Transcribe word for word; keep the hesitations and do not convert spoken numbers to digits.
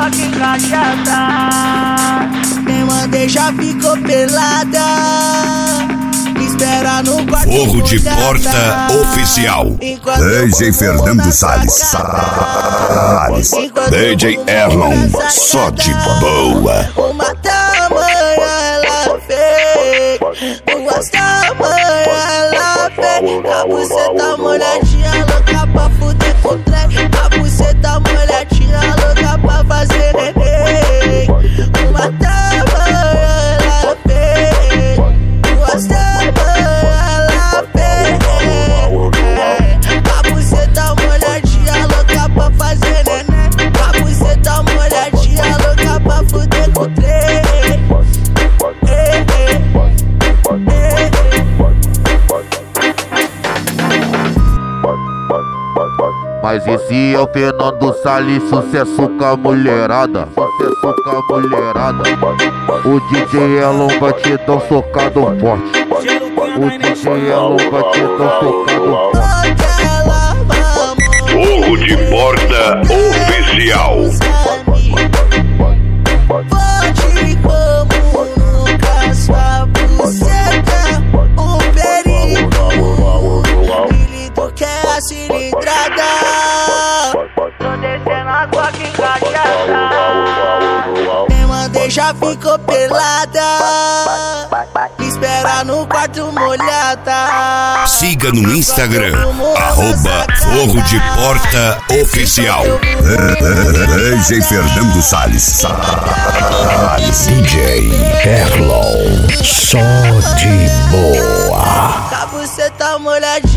coca encaixada. Quem mandei já ficou pelada. Espera no quarto. Fogo de Porta Oficial. D J Fernando Salles. Salles. D J Erlon, só de boa. Uma tamanha ela fez, duas tamanha ela fez. A buceta molhadinha louca pra fuder com trem. A buceta molhadinha louca pra fazer neném. Uma tamanha ela fez, duas tamanha ela fez. A buceta molhadinha louca pra fazer neném. A buceta molhadinha louca pra fuder com trem. Mas esse é o Fernando Salles, sucesso com a mulherada. Sucesso com a mulherada. O D J Erlon vai te dar um socado forte. O D J Erlon vai te dar um socado forte. Fogo de Porta Oficial. Pode como nunca, sua buceta um perigo. Lindo que é a cilindrada. Tô descendo a coca encaixada. Quem mandei já ficou pelada. Espera no quarto molhada. Siga no Instagram, arroba Fogo de Porta Oficial. D J Fernando Salles. Salles. D J Erlon, só de boa. A buceta molhadinha.